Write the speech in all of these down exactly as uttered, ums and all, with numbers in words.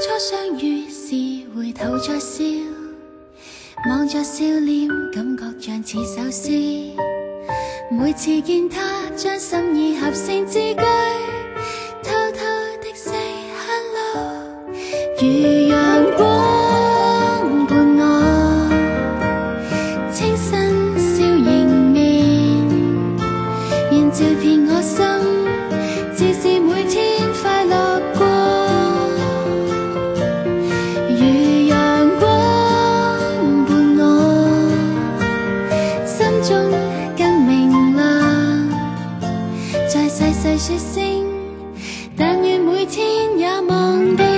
初相遇時回頭再笑，望着笑臉，感覺像似首詩。每次見他，將心意合成字句，偷偷的 say hello， 如陽光伴我，清新笑迎面，現照遍我心，自是每天快樂過。如陽光伴我，心中更明亮，在細細說聲，但願每天也忘掉。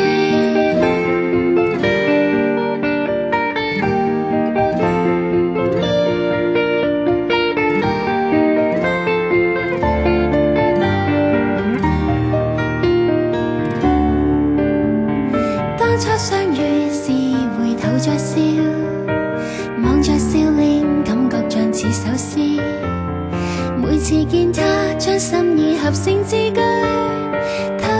當初相遇時回頭再笑，望着笑臉，感覺像似首詩。每次見他，將心意合成字句。